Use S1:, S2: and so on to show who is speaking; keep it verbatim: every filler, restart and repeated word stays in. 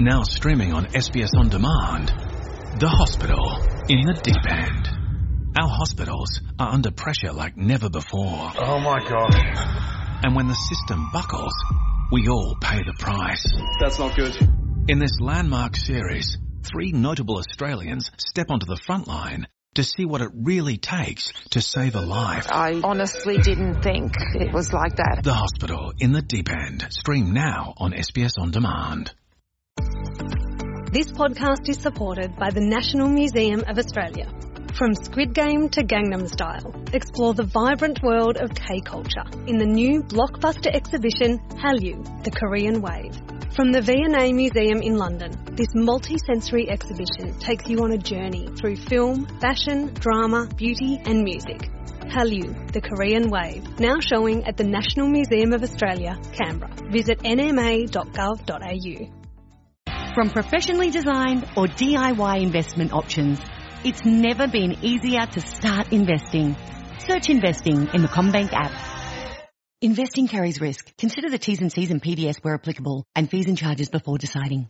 S1: Now streaming on S B S On Demand, The Hospital in the Deep End. Our hospitals are under pressure like never before.
S2: Oh my God.
S1: And when the system buckles, we all pay the price.
S2: That's not good.
S1: In this landmark series, three notable Australians step onto the front line to see what it really takes to save a life.
S3: I honestly didn't think it was like that.
S1: The Hospital in the Deep End. Stream now on S B S On Demand.
S4: This podcast is supported by the National Museum of Australia. From Squid Game to Gangnam Style, explore the vibrant world of K-culture in the new blockbuster exhibition Hallyu, The Korean Wave. From the V and A Museum in London, this multi-sensory exhibition takes you on a journey through film, fashion, drama, beauty and music. Hallyu, The Korean Wave, now showing at the National Museum of Australia, Canberra. Visit n m a dot gov dot a u.
S5: From professionally designed or D I Y investment options, it's never been easier to start investing. Search investing in the CommBank app. Investing carries risk. Consider the T's and C's and P D S where applicable and fees and charges before deciding.